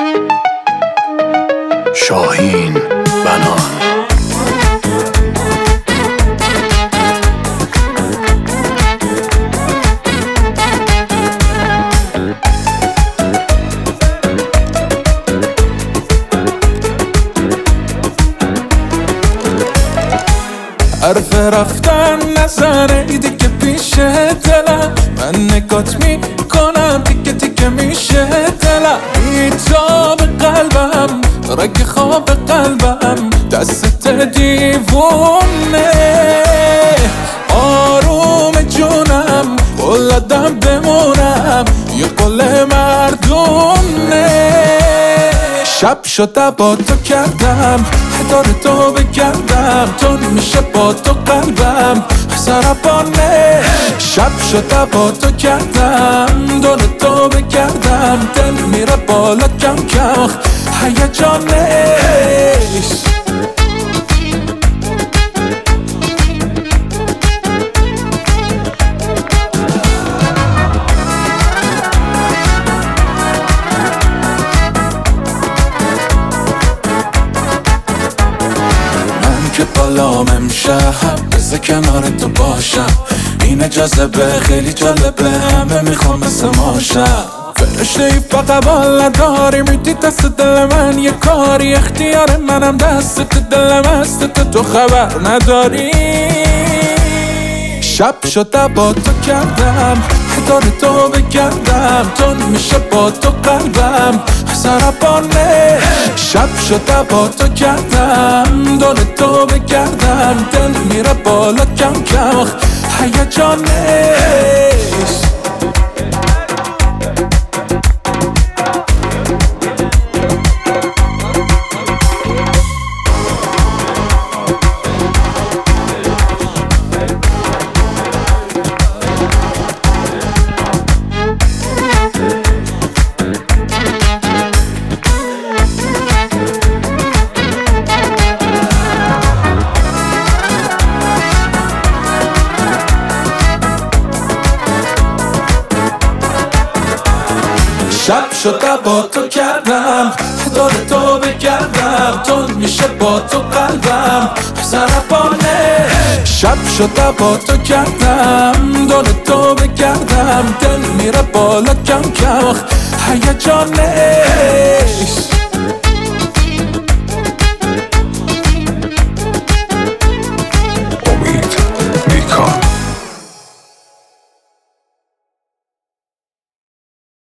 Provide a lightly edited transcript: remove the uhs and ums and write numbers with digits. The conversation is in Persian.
شاهین بنان. حرف رفتن نزنه دیگه پیش دلم، من نگات میکنم تیکه تیکه میشه دلم. بیتاب قلبم رگ خواب قلبم دست دیوونه، آروم جونم قلدم بمونم یه قل مردونه. شب شده با تو کردم دور تو بگردم، تو میشه با تو قلبم سرپانه. شب شده با تو کردم دور تو بگردم، دل میره بالا کم کم هیجانش. که بالام امشب بذار کنار تو باشم، این جذبه خیلی جالبه، همه میخوام مثل ماشم. فرشته ای فقط بال نداری، میدی دست دل من یه کاری، اختیار منم دست دلم است تو خبر نداری. شب شده با تو کردم دور تو بگردم، تو میشه با تو قلبم سرپانه. شب شده با تو کردم دور تو بگردم، دل میره بالا کم کم هیجانش. شب شده با تو کردم دور تو بگردم، تو میشه با تو قلبم سرپانه. شب شده با تو کردم دور تو بگردم، دل میره بالا کم کم هیجانش.